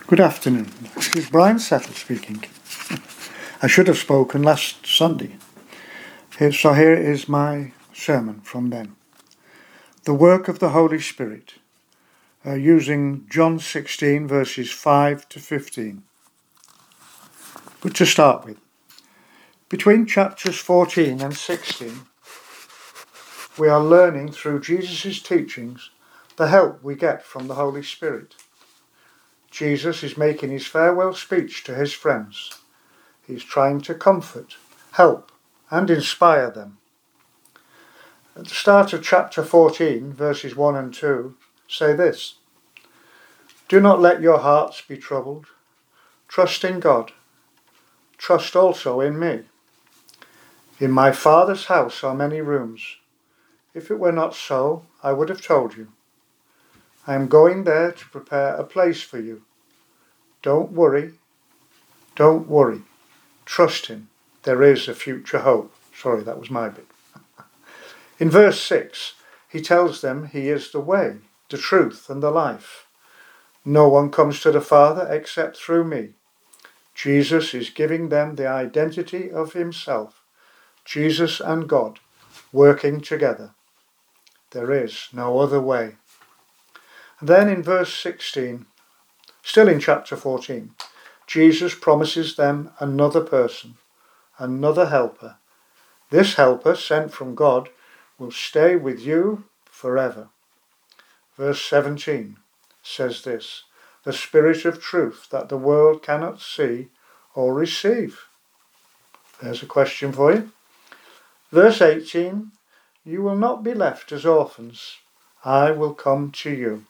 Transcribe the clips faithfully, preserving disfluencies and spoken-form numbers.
Good afternoon. This is Brian Settle speaking. I should have spoken last Sunday. Here, so here is my sermon from then. The work of the Holy Spirit, uh, using John sixteen verses five to fifteen. But to start with, between chapters fourteen and sixteen, we are learning through Jesus' teachings the help we get from the Holy Spirit. Jesus is making his farewell speech to his friends. He's trying to comfort, help, and inspire them. At the start of chapter fourteen, verses one and two, say this: Do not let your hearts be troubled. Trust in God. Trust also in me. In my Father's house are many rooms. If it were not so, I would have told you. I am going there to prepare a place for you. Don't worry. Don't worry. Trust him. There is a future hope. Sorry, that was my bit. In verse six, he tells them he is the way, the truth, and the life. No one comes to the Father except through me. Jesus is giving them the identity of himself. Jesus and God working together. There is no other way. And then in verse sixteen, still in chapter fourteen, Jesus promises them another person, another helper. This helper, sent from God, will stay with you forever. Verse seventeen says this: the Spirit of truth that the world cannot see or receive. There's a question for you. Verse eighteen, you will not be left as orphans. I will come to you.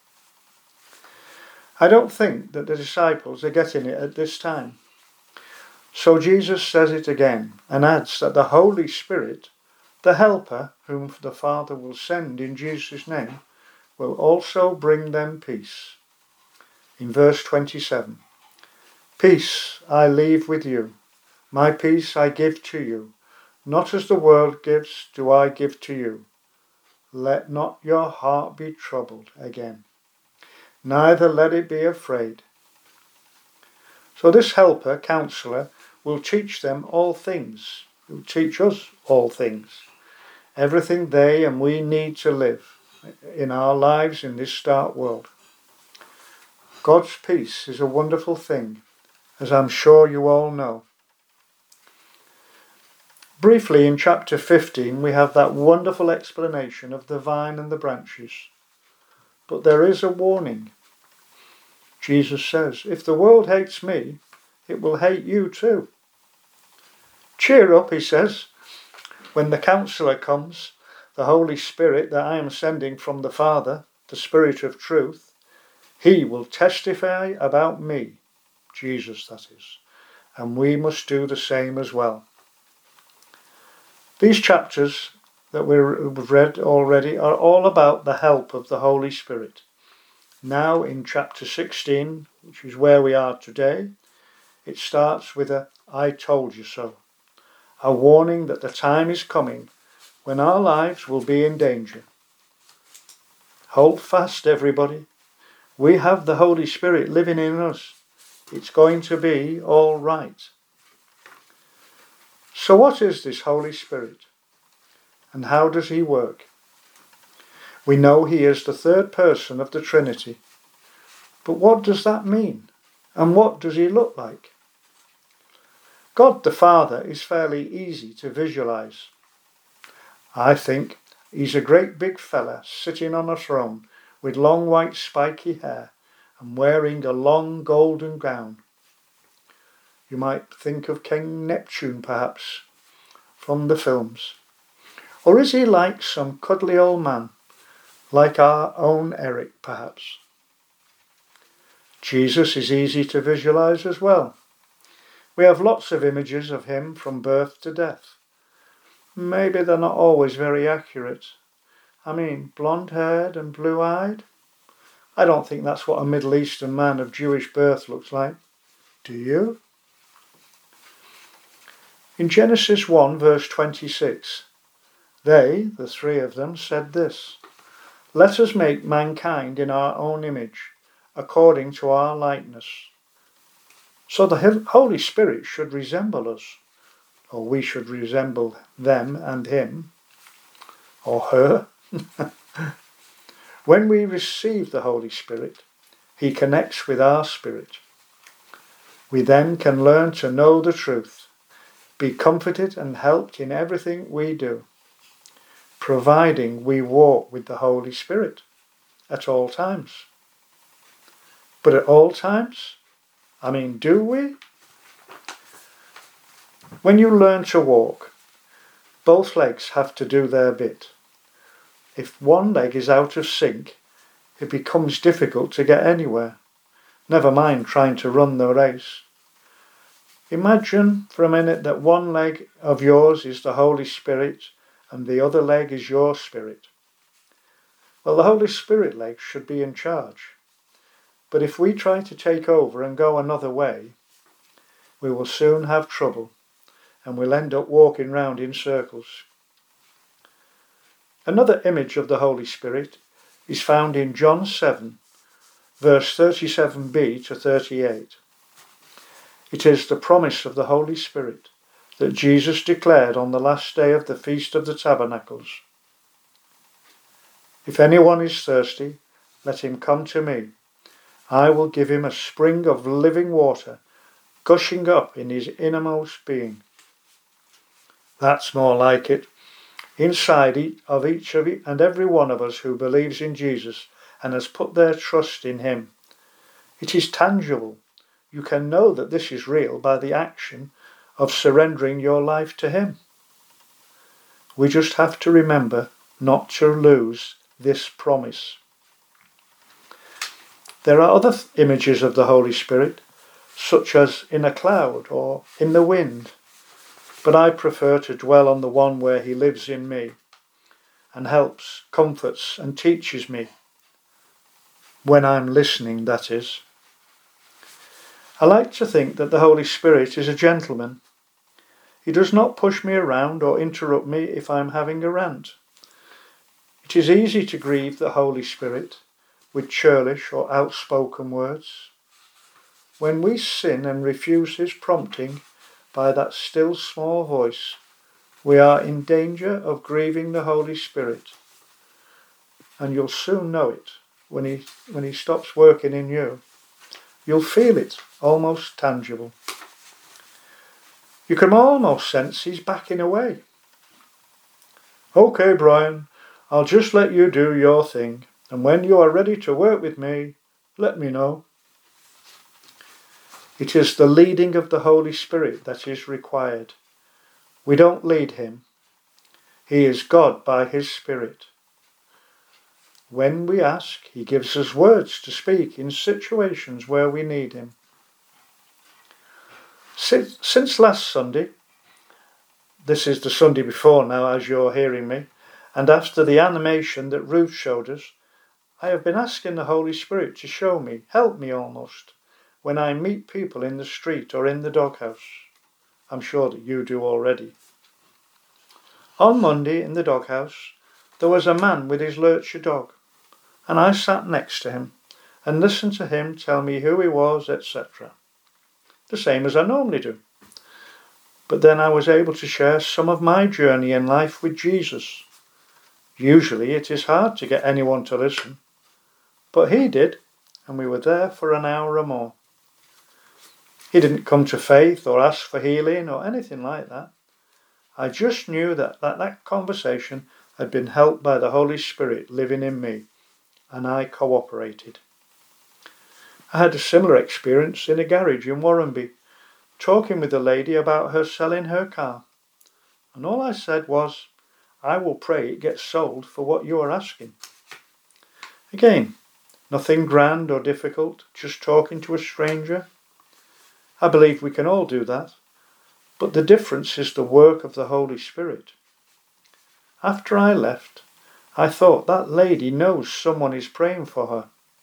I don't think that the disciples are getting it at this time. So Jesus says it again and adds that the Holy Spirit, the helper whom the Father will send in Jesus' name, will also bring them peace. In verse twenty-seven, peace I leave with you, my peace I give to you. Not as the world gives do I give to you. Let not your heart be troubled again. Neither let it be afraid. So this helper, counselor, will teach them all things. He will teach us all things. Everything they and we need to live in our lives in this dark world. God's peace is a wonderful thing, as I'm sure you all know. Briefly, in chapter fifteen, we have that wonderful explanation of the vine and the branches. But there is a warning. Jesus says, if the world hates me, it will hate you too. Cheer up, he says, when the counselor comes, the Holy Spirit that I am sending from the Father, the Spirit of truth. He will testify about me, Jesus that is, and we must do the same as well. These chapters that we've read already are all about the help of the Holy Spirit. Now in chapter sixteen, which is where we are today, it starts with a I told you so. A warning that the time is coming when our lives will be in danger. Hold fast, everybody. We have the Holy Spirit living in us. It's going to be all right. So what is this Holy Spirit? And how does he work? We know he is the third person of the Trinity. But what does that mean? And what does he look like? God the Father is fairly easy to visualize. I think he's a great big fella sitting on a throne with long white spiky hair and wearing a long golden gown. You might think of King Neptune perhaps from the films. Or is he like some cuddly old man, like our own Eric perhaps? Jesus is easy to visualize as well. We have lots of images of him from birth to death. Maybe they're not always very accurate. I mean, blonde-haired and blue-eyed? I don't think that's what a Middle Eastern man of Jewish birth looks like. Do you? In Genesis one, verse twenty-six, they, the three of them, said this: Let us make mankind in our own image, according to our likeness. So the Holy Spirit should resemble us, or we should resemble them and him, or her. When we receive the Holy Spirit, he connects with our spirit. We then can learn to know the truth, be comforted and helped in everything we do, providing we walk with the Holy Spirit at all times. But at all times? I mean, do we? When you learn to walk, both legs have to do their bit. If one leg is out of sync, it becomes difficult to get anywhere, never mind trying to run the race. Imagine for a minute that one leg of yours is the Holy Spirit and the other leg is your spirit. Well, the Holy Spirit leg should be in charge. But if we try to take over and go another way, we will soon have trouble and we'll end up walking round in circles. Another image of the Holy Spirit is found in John seven, verse thirty-seven b to thirty-eight. It is the promise of the Holy Spirit that Jesus declared on the last day of the Feast of the Tabernacles. If anyone is thirsty, let him come to me. I will give him a spring of living water, gushing up in his innermost being. That's more like it. Inside of each of you and every one of us who believes in Jesus and has put their trust in him. It is tangible. You can know that this is real by the action of surrendering your life to him. We just have to remember not to lose this promise. There are other images of the Holy Spirit, such as in a cloud or in the wind, but I prefer to dwell on the one where he lives in me and helps, comforts and teaches me, when I'm listening, that is. I like to think that the Holy Spirit is a gentleman. He does not push me around or interrupt me if I'm having a rant. It is easy to grieve the Holy Spirit with churlish or outspoken words. When we sin and refuse his prompting by that still small voice, we are in danger of grieving the Holy Spirit. And you'll soon know it when he, when he stops working in you. You'll feel it, almost tangible. You can almost sense he's backing away. Okay, Brian, I'll just let you do your thing, and when you are ready to work with me, let me know. It is the leading of the Holy Spirit that is required. We don't lead him. He is God by his Spirit. When we ask, he gives us words to speak in situations where we need him. Since last Sunday, this is the Sunday before now as you're hearing me, and after the animation that Ruth showed us, I have been asking the Holy Spirit to show me, help me almost, when I meet people in the street or in the doghouse. I'm sure that you do already. On Monday in the doghouse, there was a man with his lurcher dog, and I sat next to him and listened to him tell me who he was, et cetera. The same as I normally do. But then I was able to share some of my journey in life with Jesus. Usually it is hard to get anyone to listen, but he did, and we were there for an hour or more. He didn't come to faith or ask for healing or anything like that. I just knew that that, that conversation had been helped by the Holy Spirit living in me, and I cooperated. I had a similar experience in a garage in Warrenby, talking with a lady about her selling her car. And all I said was, I will pray it gets sold for what you are asking. Again, nothing grand or difficult, just talking to a stranger. I believe we can all do that, but the difference is the work of the Holy Spirit. After I left, I thought that lady knows someone is praying for her.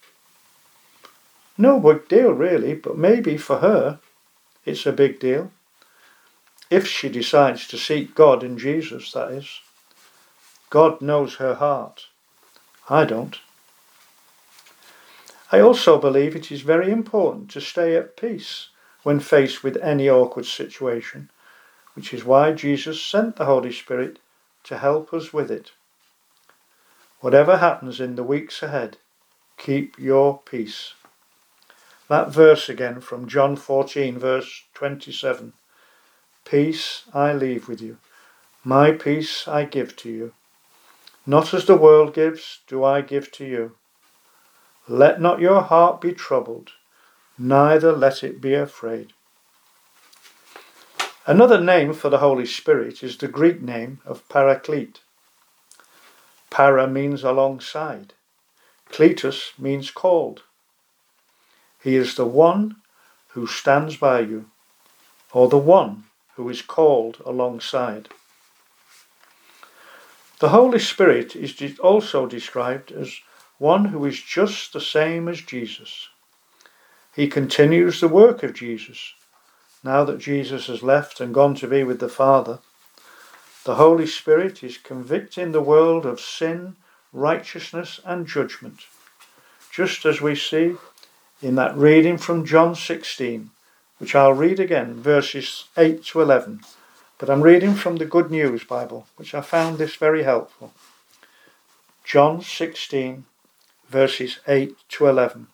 No big deal really, but maybe for her it's a big deal. If she decides to seek God and Jesus, that is. God knows her heart. I don't. I also believe it is very important to stay at peace when faced with any awkward situation, which is why Jesus sent the Holy Spirit to help us with it. Whatever happens in the weeks ahead, keep your peace. That verse again from John fourteen, verse twenty-seven. Peace I leave with you, my peace I give to you. Not as the world gives, do I give to you. Let not your heart be troubled, neither let it be afraid. Another name for the Holy Spirit is the Greek name of Paraclete. Para means alongside. Kletos means called. He is the one who stands by you, or the one who is called alongside. The Holy Spirit is also described as one who is just the same as Jesus. He continues the work of Jesus. Now that Jesus has left and gone to be with the Father, the Holy Spirit is convicting the world of sin, righteousness and judgment, just as we see in that reading from John sixteen, which I'll read again, verses eight to eleven. But I'm reading from the Good News Bible, which I found this very helpful. John sixteen, verses eight to eleven.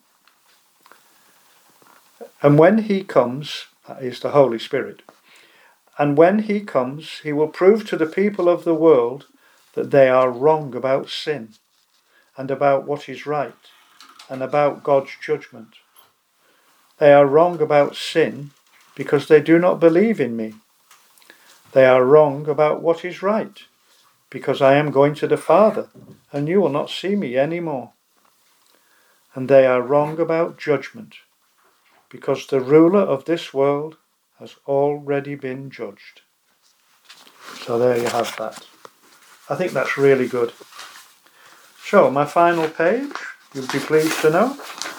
And when he comes, that is the Holy Spirit, and when he comes, he will prove to the people of the world that they are wrong about sin and about what is right and about God's judgment. They are wrong about sin because they do not believe in me. They are wrong about what is right because I am going to the Father and you will not see me any more. And they are wrong about judgment because the ruler of this world has already been judged. So there you have that. I think that's really good. So my final page, you'll be pleased to know.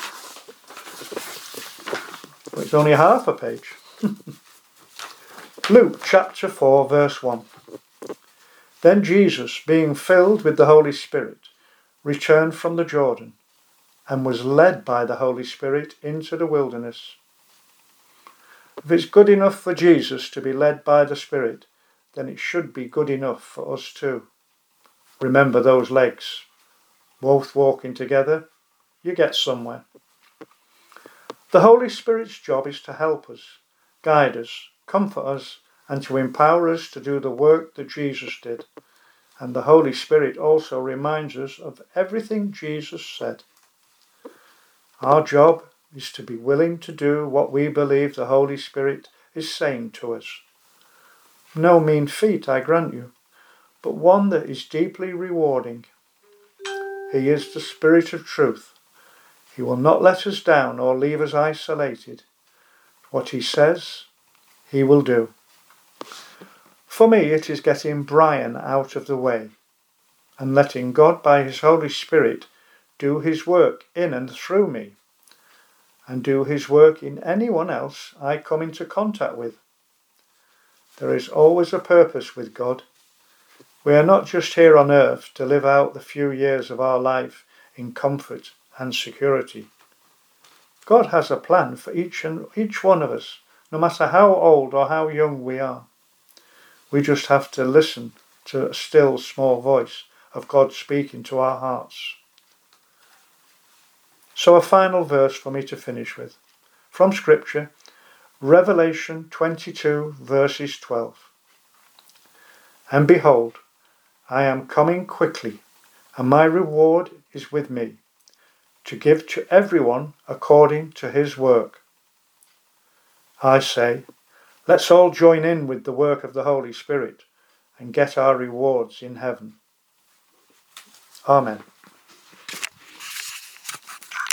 Well, it's only half a page. Luke chapter four, verse one. Then Jesus, being filled with the Holy Spirit, returned from the Jordan and was led by the Holy Spirit into the wilderness. If it's good enough for Jesus to be led by the Spirit, then it should be good enough for us too. Remember those legs. Both walking together, you get somewhere. The Holy Spirit's job is to help us, guide us, comfort us, and to empower us to do the work that Jesus did. And the Holy Spirit also reminds us of everything Jesus said. Our job is to be willing to do what we believe the Holy Spirit is saying to us. No mean feat, I grant you, but one that is deeply rewarding. He is the Spirit of truth. He will not let us down or leave us isolated. What he says, he will do. For me, it is getting Brian out of the way and letting God by his Holy Spirit do his work in and through me, and do his work in anyone else I come into contact with. There is always a purpose with God. We are not just here on earth to live out the few years of our life in comfort and security. God has a plan for each and each one of us, no matter how old or how young we are. We just have to listen to a still small voice of God speaking to our hearts. So a final verse for me to finish with. From Scripture, Revelation twenty-two, verses twelve. And behold, I am coming quickly, and my reward is with me, to give to everyone according to his work. I say, let's all join in with the work of the Holy Spirit and get our rewards in heaven. Amen.